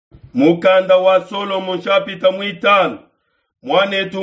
Mukanda wa Solomo chapita mwitano. Mwanetu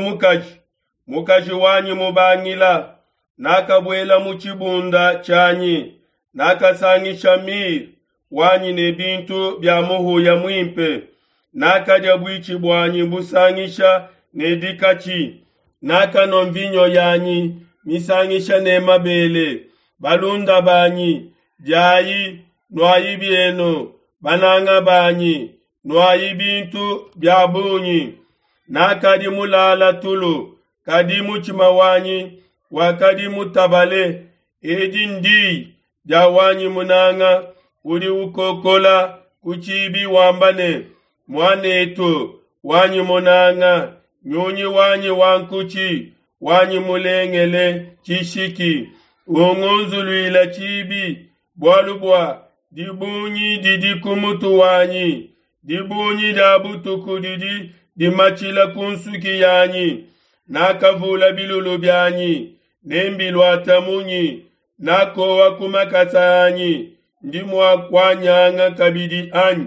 mukaji wanyi mubangila, nakabwela muchibunda chanyi, nakasangisha miri, wanyi ne bintu bya muhuya mwimpe, nakadya bwichi bwanyi busangisha ne dikachi, nakano mvinyo yanyi, misangisha ne mabele, balunda banyi, jayi, nwayi bieno, bananga banyi, nwayi bintu bya bunyi, nakadi mulala tulu, kadi muchima wanyi, wakadi mutabale, edi ndi, jawanyi munanga, uli ukokola, kuchibi wambane, mwanetu, wanyi munanga, nyunyi wanyi wankuchi, wanyi mulengele, chishiki, ungunzuluila chibi, bwalubwa, dibunyi didi kumutu wanyi, dibunyi dabutuku didi, dimachila kunsuki yanyi, nakavula bilulu byanyi, nembilwa tamunyi, nakowa kumakasa yanyi, ndimwa kwanyanga kabidi anyi.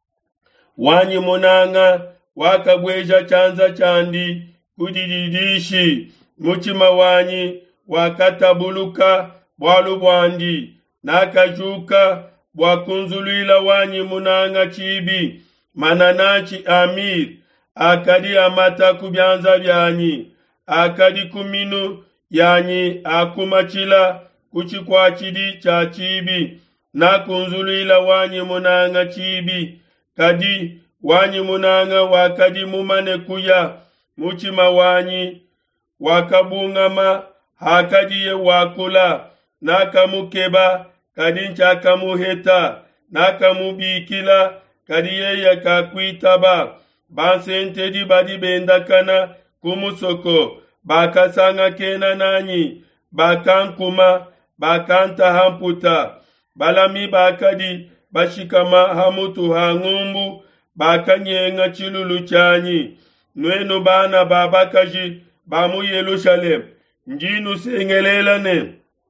Wanyi munanga, wakagweja chanza chandi, kudididishi, muchima wanyi, wakatabuluka, bwalu bwandi, nakajuka, bwakunzuluila wanyi munanga chibi, mananachi amir, akadi amata kubyanza byanyi, akadi kuminu yanyi akumachila kuchikwachidi cha chibi, nakunzuluila wanyi munanga chibi, kadi wanyi munanga wakadi mumane kuya, muchima wanyi wakabungama hakadiye wakula, nakamukeba kadi nchakamuheta, nakamubikila kadiye yakakwitaba, bansente di badi bendakana kumusoko, bakasanga kena nanyi, bakankuma, bakanta hamputa, balami bakadi, bashikama hamutu hangumbu, bakanyenga chilulu chanyi, nwenu bana babakaji, bamu Yerusalem, njinu sengelelane,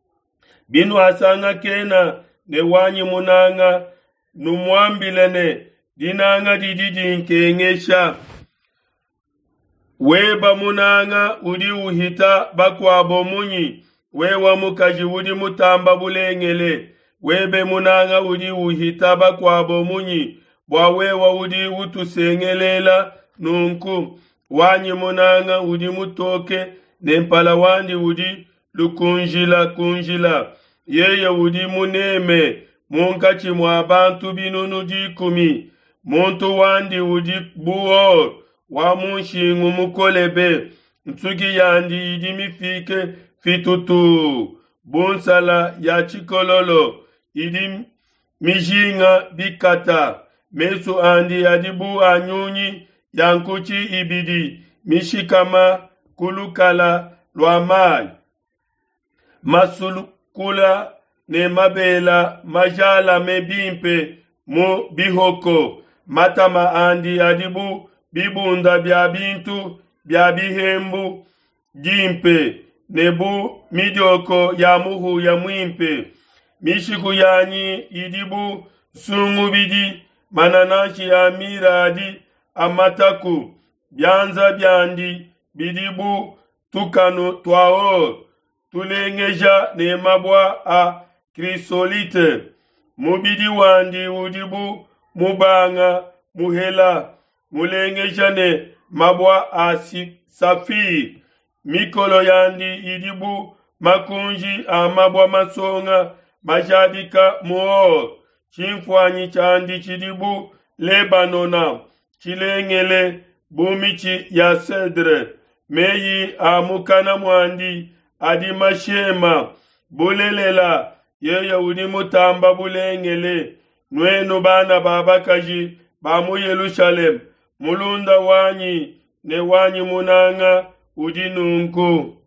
binu asanga kena, ne wanyi munanga, numwambilene, dinanga dididi nkengesha. Weba munanga udi uhita bakwabo munyi, wewa mukaji udi mutamba bulengele, webe munanga udi uhita bakwabo munyi, wewa udi utusengelela nunku, wanyi munanga udi mutoke, nempala wandi udi lukunjila, yeye udi muneme, munkachi mwa bantu binunu dikumi, muntu wandi udi buor, wa munshingu mukolebe, ntugi yandi idi mifike fitutu, bunsala ya chikololo, idi mijinga bikata, mesu andi adibu anyunyi, yankuchi ibidi, mishikama kulukala lwamai, masulukula ne mabela, majala mebimpe, mu bihoko, matama andi adibu, bibunda bya bintu, bya bihembu, jimpe, nebu midioko ya muhu ya mwimpe, mishiku yanyi idibu, sungu bidi, mananashi ya miradi, amataku, byanza byandi, bidibu, tukanu twao, tulengeja ne mabwa a krisolite, mubidi wandi udibu, mubanga, muhela, mulengejane mabwa asi safir, mikolo yandi idibu, makunji amabwa masonga, majadika muor, chimfwanyi chandi chidibu, Lebanona, chilengele, bumichi ya cedre, meyi amukana mwandi, adimashema, bulelela, yeye unimutamba bulengele, nwenu bana babakaji, bamu Yerusalem, mulunda wanyi, ne wanyi munanga, udinunku.